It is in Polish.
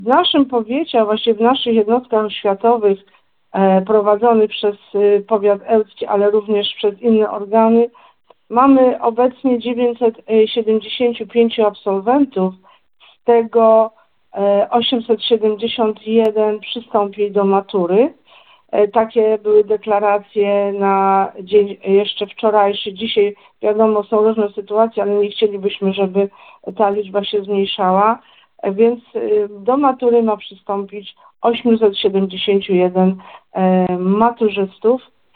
W naszym powiecie, a właściwie w naszych jednostkach oświatowych prowadzonych przez powiat ełcki, ale również przez inne organy, mamy obecnie 975 absolwentów, z tego 871 przystąpi do matury. Takie były deklaracje na dzień jeszcze wczorajszy. Dzisiaj wiadomo, są różne sytuacje, ale nie chcielibyśmy, żeby ta liczba się zmniejszała. Więc do matury ma przystąpić 871 maturzystów.